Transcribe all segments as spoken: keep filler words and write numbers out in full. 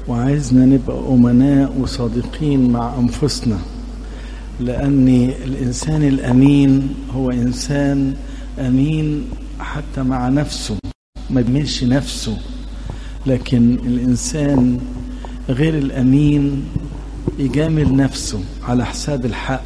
وعايزنا نبقى أمناء وصادقين مع أنفسنا، لأن الإنسان الأمين هو إنسان أمين حتى مع نفسه، ما بيملش نفسه. لكن الإنسان غير الأمين يجامل نفسه على حساب الحق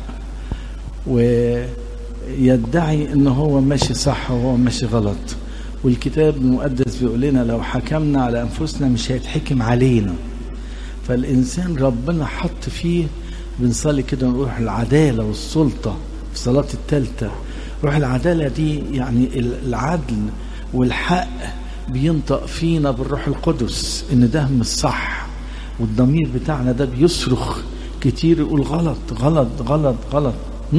ويدعي إنه هو ماشي صح وهو ماشي غلط. والكتاب المقدس بيقول لنا لو حكمنا على أنفسنا مش هيتحكم علينا. فالإنسان ربنا حط فيه، بنصلي كده نروح العدالة والسلطة في صلاة التالتة. روح العدالة دي يعني العدل والحق بينطق فينا بالروح القدس إن ده مش صح، والضمير بتاعنا ده بيصرخ كتير يقول غلط غلط غلط غلط.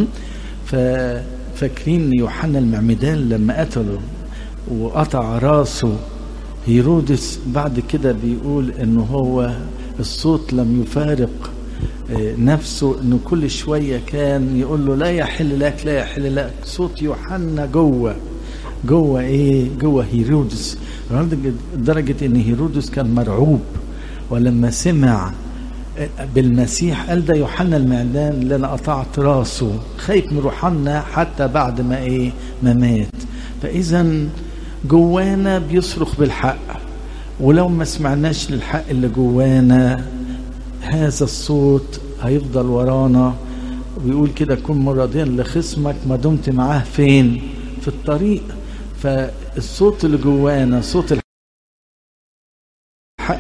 ففاكرين يوحنا المعمدان لما قتله وقطع راسه هيرودس، بعد كده بيقول انه هو الصوت لم يفارق نفسه، انه كل شوية كان يقول له لا يحل لك لا يحل لك. صوت يوحنا جوه جوه ايه جوه هيرودس، لدرجة ان هيرودس كان مرعوب، ولما سمع بالمسيح قال ده يوحنا المعمدان اللي انا قطعت راسه، خايف من روحنا حتى بعد ما ايه ما مات. فاذا جوانا بيصرخ بالحق، ولو ما سمعناش للحق اللي جوانا هذا الصوت هيفضل ورانا. ويقول كده كن مرضيا لخصمك ما دمت معاه فين في الطريق. فالصوت اللي جوانا صوت الحق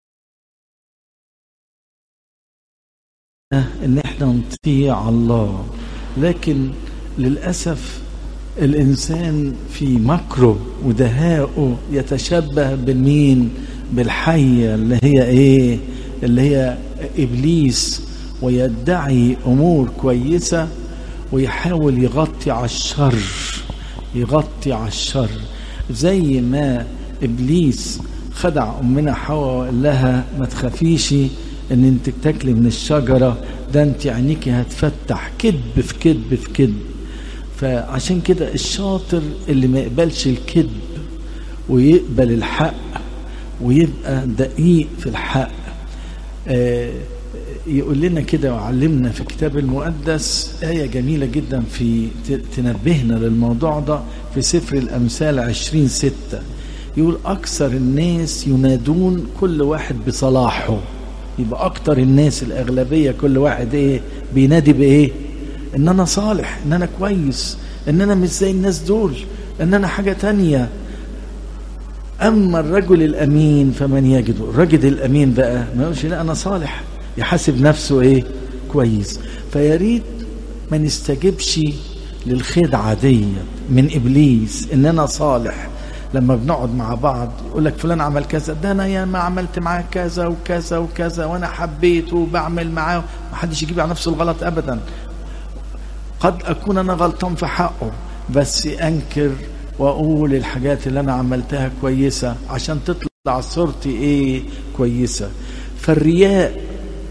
ان احنا نطيع الله. لكن للأسف الإنسان في مكره ودهائه يتشبه بالمين؟ بالحية اللي هي إيه؟ اللي هي إبليس، ويدعي أمور كويسة ويحاول يغطي على الشر، يغطي على الشر. زي ما إبليس خدع أمنا حواء وقال لها ما تخافيش إن أنت تاكلي من الشجرة، ده أنت عينيكي هتفتح. كذب في كذب في كذب. فعشان كده الشاطر اللي ما يقبلش الكذب ويقبل الحق ويبقى دقيق في الحق. آه يقول لنا كده وعلمنا في الكتاب المقدس آية جميلة جدا في تنبهنا للموضوع ده في سفر الأمثال عشرين ستة. يقول أكثر الناس ينادون كل واحد بصلاحه. يبقى أكتر الناس الأغلبية كل واحد إيه بينادي بإيه؟ ان انا صالح، ان انا كويس، ان انا مش زي الناس دول، ان انا حاجة تانية. اما الرجل الامين فمن يجده. الرجل الامين بقى ما يقولش لا انا صالح، يحاسب نفسه ايه كويس. فياريت ما نستجبش للخدعة دي من ابليس ان انا صالح. لما بنقعد مع بعض يقول لك فلان عمل كذا، ده انا يا ما عملت معاه كذا وكذا وكذا وانا حبيته وبعمل معاه. ما حدش يجيب على نفسه الغلط ابدا. قد أكون أنا غلطان في حقه، بس أنكر وأقول الحاجات اللي أنا عملتها كويسة عشان تطلع صورتي إيه كويسة. فالرياء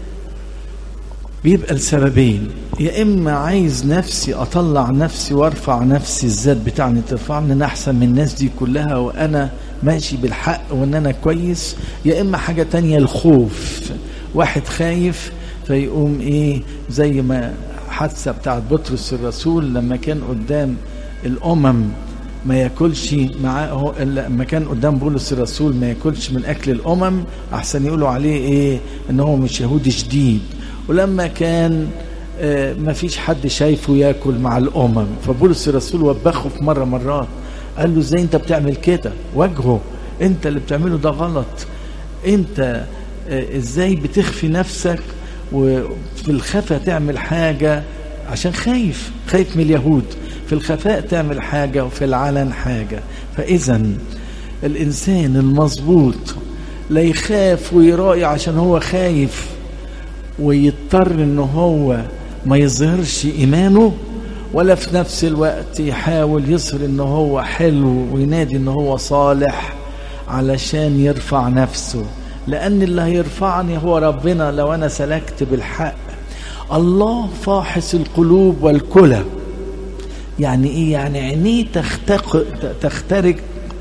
بيبقى لسببين: يا إما عايز نفسي أطلع نفسي وارفع نفسي، الذات بتاعني ترفعني أنا أحسن من الناس دي كلها وأنا ماشي بالحق وأن أنا كويس. يا إما حاجة تانية الخوف، واحد خايف فيقوم إيه زي ما حادثة بتاعت بطرس الرسول لما كان قدام الأمم ما ياكلش معاه، لما كان قدام بولس الرسول ما ياكلش من أكل الأمم أحسن يقولوا عليه إيه إن هو مش يهودي شديد. ولما كان آه ما فيش حد شايفه ياكل مع الأمم، فبولس الرسول وبخه في مرة مرات قال له ازاي انت بتعمل كده؟ واجهه، انت اللي بتعمله ده غلط. انت آه ازاي بتخفي نفسك وفي الخفاء تعمل حاجة عشان خايف خايف من اليهود، في الخفاء تعمل حاجة وفي العلن حاجة. فإذا الإنسان المظبوط لا يخاف ويراعي عشان هو خايف ويضطر إنه هو ما يظهرش إيمانه، ولا في نفس الوقت يحاول يظهر إنه هو حلو وينادي إنه هو صالح علشان يرفع نفسه. لأن اللي هيرفعني هو ربنا لو أنا سلكت بالحق. الله فاحص القلوب والكلى. يعني إيه؟ يعني عينيه تخترق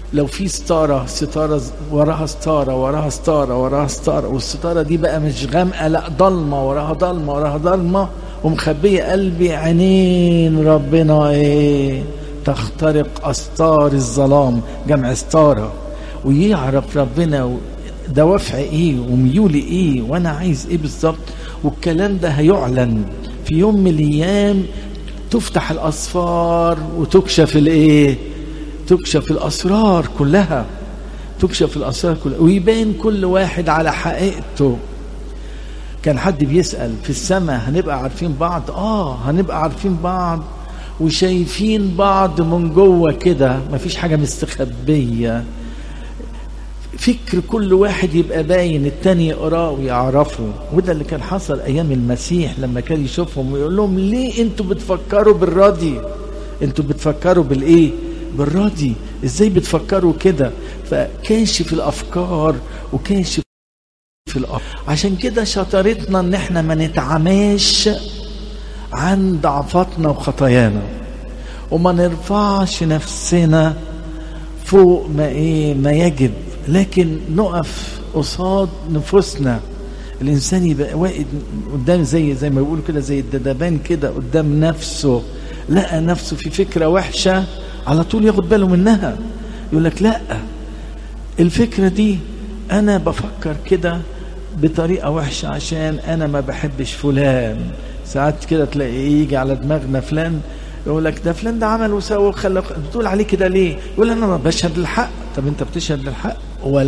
لو في ستارة ستارة وراها ستارة وراها ستارة وراها ستارة، والستارة دي بقى مش غامقة، لا ضلمة وراها ضلمة وراها ضلمة ومخبية قلبي، عينين ربنا ايه؟ تخترق أستار الظلام، جمع ستارة، ويعرف ربنا دوافع ايه وميولي ايه وانا عايز ايه بالظبط. والكلام ده هيعلن في يوم من الايام، تفتح الأسفار وتكشف الايه؟ تكشف الأسرار كلها، تكشف الأسرار كلها، ويبان كل واحد على حقيقته. كان حد بيسأل في السماء هنبقى عارفين بعض؟ آه هنبقى عارفين بعض وشايفين بعض من جوه كده، مفيش حاجة مستخبية. فكر كل واحد يبقى باين، التاني يقراه ويعرفه. وده اللي كان حصل أيام المسيح لما كان يشوفهم ويقول لهم ليه انتوا بتفكروا بالراضي؟ انتوا بتفكروا بالإيه؟ بالراضي. ازاي بتفكروا كده؟ فكاشف الأفكار وكاشف في الأرض. عشان كده شطارتنا ان احنا ما نتعماش عن ضعفاتنا وخطايانا، وما نرفعش نفسنا فوق ما ايه ما يجب، لكن نقف قصاد نفوسنا. الانسان يبقى واقف قدام زي زي ما بيقولوا كده، زي الدبان كده قدام نفسه، لقى نفسه في فكرة وحشة على طول ياخد باله منها، يقول لك لا الفكرة دي انا بفكر كده بطريقة وحشة عشان انا ما بحبش فلان. ساعات كده تلاقي يجي على دماغنا فلان يقول لك ده فلان ده عمل وسوى وخلى، بتقول عليه كده ليه؟ يقول انا بشهد للحق. طب انت بتشهد للحق ولا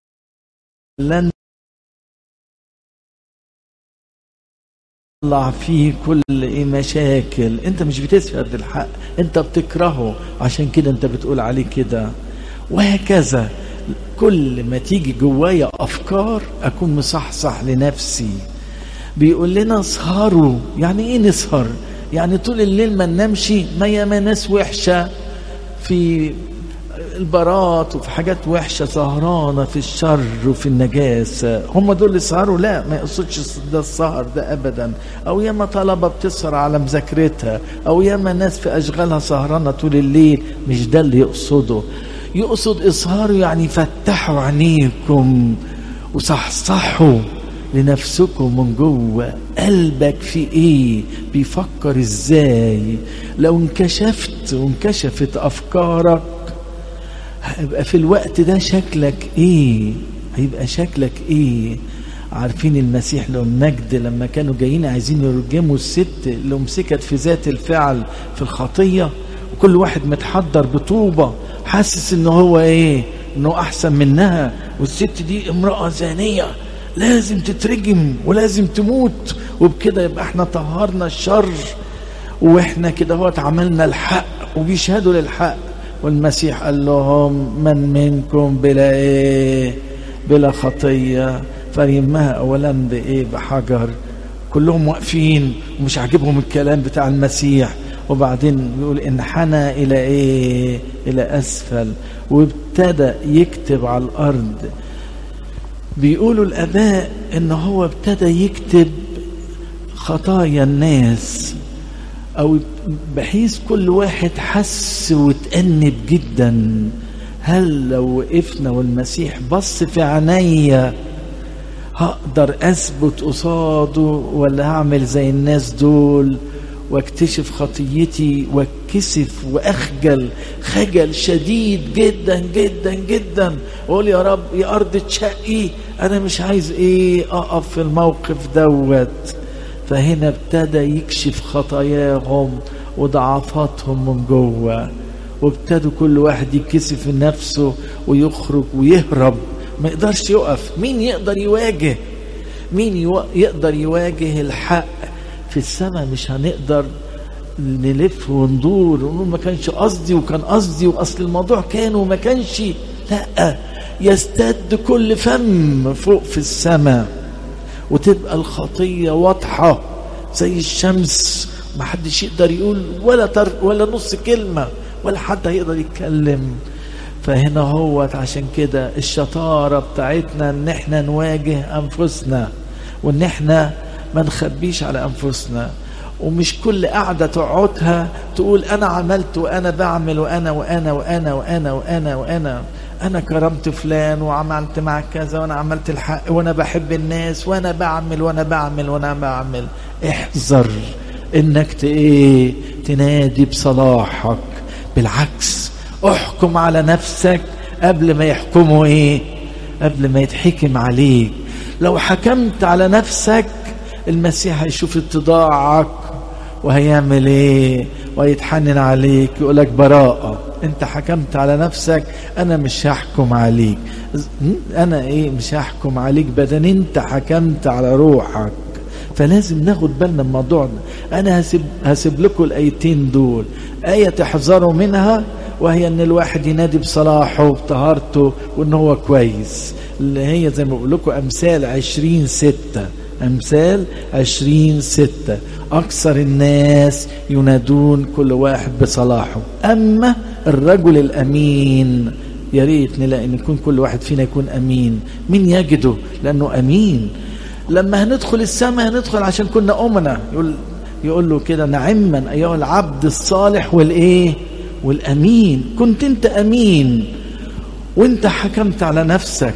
طلع فيه كل ايه مشاكل؟ انت مش بتشهد للحق، انت بتكرهه، عشان كده انت بتقول عليه كده. وهكذا كل ما تيجي جوايا افكار اكون مصحصح لنفسي. بيقول لنا اسهروا. يعني ايه نسهر؟ يعني طول الليل ما ننامشي. ما ياما ناس وحشه في البارات وفي حاجات وحشه سهرانه في الشر وفي النجاسه، هم دول اللي سهروا؟ لا، ما يقصدش ده السهر ده ابدا. او ياما طلبه بتسهر على مذاكرتها، او ياما ناس في اشغالها سهرانه طول الليل، مش ده اللي يقصده. يقصد اسهاروا يعني فتحوا عينيكم وصحصحوا لنفسكم من جوه. قلبك في ايه؟ بيفكر ازاي؟ لو انكشفت وانكشفت افكارك هيبقى في الوقت ده شكلك ايه؟ هيبقى شكلك ايه؟ عارفين المسيح له المجد لما كانوا جايين عايزين يرجموا الست اللي مسكت في ذات الفعل في الخطية، وكل واحد متحضر بطوبة حاسس انه هو ايه؟ انه احسن منها، والست دي امرأة زانية لازم تترجم ولازم تموت، وبكده يبقى احنا طهرنا الشر واحنا كده هو عملنا الحق، وبيشهدوا للحق. والمسيح قال لهم من منكم بلا ايه؟ بلا خطية فليرمها اولا بايه؟ بحجر. كلهم واقفين ومش عاجبهم الكلام بتاع المسيح، وبعدين بيقول انحنى الى ايه؟ الى اسفل، وابتدى يكتب على الارض. بيقولوا الاباء ان هو ابتدى يكتب خطايا الناس، او بحيث كل واحد حس وتأنب جدا. هل لو وقفنا والمسيح بص في عينيا هقدر اثبت قصاده، ولا هعمل زي الناس دول واكتشف خطيتي واتكسف واخجل خجل شديد جدا جدا جدا، واقول يا رب يا ارض تشقي، انا مش عايز ايه اقف في الموقف دوت. فهنا ابتدى يكشف خطاياهم وضعفاتهم من جوه، وابتدوا كل واحد يكسف نفسه ويخرج ويهرب، ما يقدرش يقف. مين يقدر يواجه؟ مين يو... يقدر يواجه الحق؟ في السماء مش هنقدر نلف وندور ونقول ما كانش قصدي وكان قصدي واصل الموضوع كان وما كانش. لا، يستد كل فم فوق في السماء، وتبقى الخطية واضحة زي الشمس، ما حدش يقدر يقول ولا تر ولا نص كلمة، ولا حد هيقدر يتكلم. فهنا هو عشان كده الشطارة بتاعتنا ان احنا نواجه انفسنا، وان احنا ما نخبيش على انفسنا. ومش كل قعدة تقعدها تقول أنا عملت وأنا بعمل وأنا وأنا وأنا وأنا وأنا وأنا أنا كرمت فلان وعملت معك كذا وأنا عملت الحق وأنا بحب الناس وأنا بعمل وأنا بعمل وأنا بعمل. احذر إنك إيه تنادي بصلاحك، بالعكس احكم على نفسك قبل ما يحكموا إيه، قبل ما يتحكم عليك. لو حكمت على نفسك المسيح هيشوف اتضاعك وهيعمل ايه، ويتحنن عليك يقولك براءة. انت حكمت على نفسك، انا مش هحكم عليك. انا ايه مش هحكم عليك بدل انت حكمت على روحك. فلازم ناخد بالنا من الموضوع ده. انا هسيب, هسيب لكم الايتين دول، اية تحذروا منها وهي ان الواحد ينادي بصلاحه وبطهارته وان هو كويس، اللي هي زي ما بقول لكم امثال عشرين ستة. امثال عشرين ستة، اكثر الناس ينادون كل واحد بصلاحه، اما الرجل الامين. يا ريت نلاقي ان يكون كل واحد فينا يكون امين. مين يجده؟ لانه امين. لما هندخل السماء هندخل عشان كنا امنا. يقول يقول له كده نعما ايها العبد الصالح والايه والامين. كنت انت امين وانت حكمت على نفسك،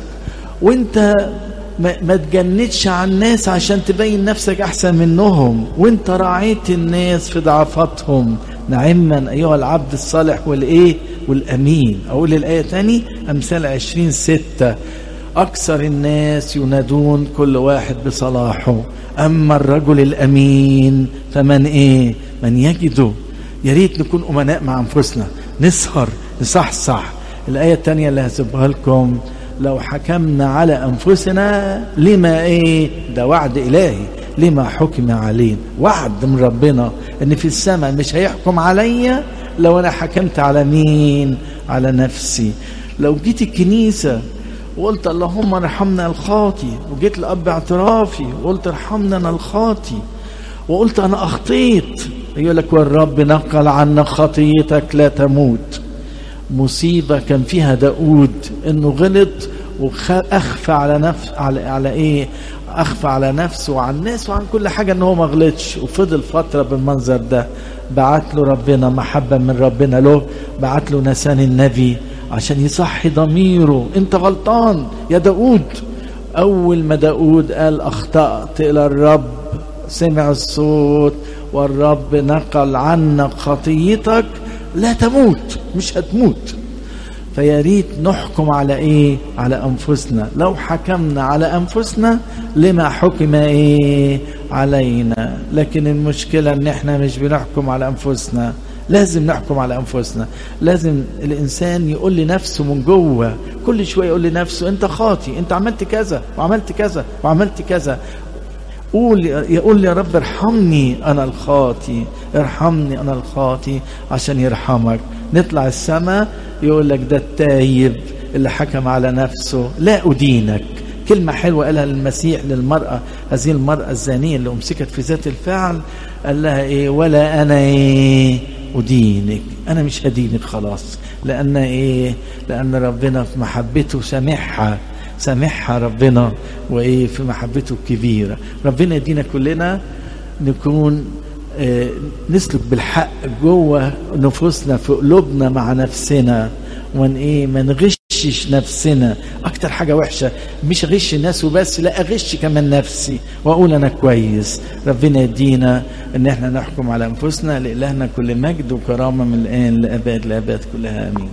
وانت ما, ما تجندش على الناس عشان تبين نفسك احسن منهم، وانت راعيت الناس في ضعفاتهم. نعما ايها العبد الصالح والايه والامين. اقول الايه تاني، امثال عشرين ستة، اكثر الناس ينادون كل واحد بصلاحه، اما الرجل الامين فمن ايه من يجده. يا ريت نكون امناء مع انفسنا، نسهر نصحصح. الايه التانية اللي هسيبها لكم، لو حكمنا على أنفسنا لما إيه، ده وعد إلهي، لما حكم علينا. وعد من ربنا إن في السماء مش هيحكم عليا لو أنا حكمت على مين، على نفسي. لو جيت الكنيسة وقلت اللهم ارحمنا الخاطي، وجيت لأب اعترافي وقلت ارحمنا أنا الخاطي، وقلت أنا أخطيت، يقول لك والرب نقل عنك خطيتك لا تموت. مصيبة كان فيها داود انه غلط واخفى على نفس على, على ايه اخفى على نفسه وعن الناس وعن كل حاجة انه ما غلطش، وفضل فترة بالمنظر ده. بعت له ربنا محبة من ربنا له، بعت له نسان النبي عشان يصحي ضميره. انت غلطان يا داود. اول ما داود قال اخطأت الى الرب، سمع الصوت والرب نقل عنك خطيتك لا تموت، مش هتموت. فيا ريت نحكم على ايه، على انفسنا. لو حكمنا على انفسنا لما حكم ايه علينا. لكن المشكلة ان احنا مش بنحكم على انفسنا. لازم نحكم على انفسنا. لازم الانسان يقول لنفسه من جوه، كل شوية يقول لنفسه انت خاطي، انت عملت كذا وعملت كذا وعملت كذا. قول يقول يا رب ارحمني انا الخاطي، ارحمني انا الخاطي عشان يرحمك. نطلع السماء يقول لك ده التايب اللي حكم على نفسه لا ادينك. كلمة حلوة قالها المسيح للمرأة، هذه المرأة الزانية اللي امسكت في ذات الفعل، قال لها ايه ولا انا ايه ادينك، انا مش هدينك خلاص. لان ايه لان ربنا في محبته سامحها، سامحها ربنا وايه في محبته الكبيرة. ربنا يدينا كلنا نكون آه نسلك بالحق جوه نفوسنا في قلوبنا مع نفسنا، وان ايه ما نغشش نفسنا. اكتر حاجة وحشة مش اغش الناس وبس، لا اغش كمان نفسي واقول انا كويس. ربنا يدينا ان احنا نحكم على انفسنا. لإلهنا كل مجد وكرامة من الان لاباد لاباد كلها امين.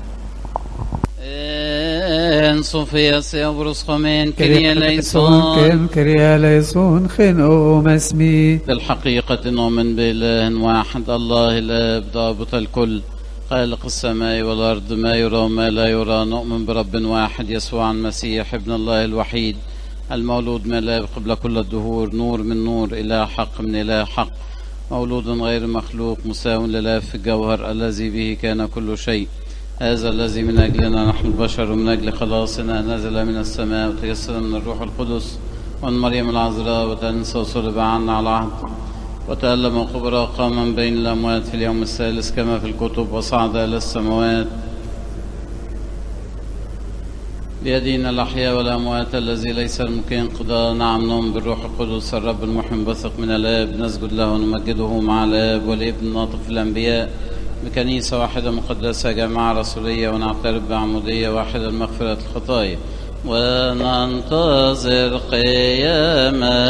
En Sofia Seobruscomen Kyrie eleison Kyrie eleison خنقوا مسمي. بالحقيقة نؤمن بإله واحد الله الآب ضابط الكل خالق السماء والأرض ما يرى وما لا يرى. نؤمن برب واحد يسوع المسيح ابن الله الوحيد المولود من الآب قبل كل الدهور، نور من نور، إله حق من إله حق، مولود غير مخلوق، مساو لله في الجوهر، الذي به كان كل شيء. هذا الذي من أجلنا نحن البشر ومن أجل خلاصنا نزل من السماء وتيسر من الروح القدس ومن مريم العذراء وتنسى وصلب عنا على عهد وتألم وقبر وقام من بين الأموات في اليوم الثالث كما في الكتب وصعد إلى السماوات بيدينا الأحياء والأموات الذي ليس الممكن انقضاء. نعم نؤمن بالروح القدس الرب المحيي بثق من الآب، نسجد له ونمجده مع الآب والابن الناطق في الأنبياء، بكنيسة واحدة مقدسة جماعة رسولية، ونعترف بعمودية واحدة لمغفرة الخطايا، وننتظر قيامة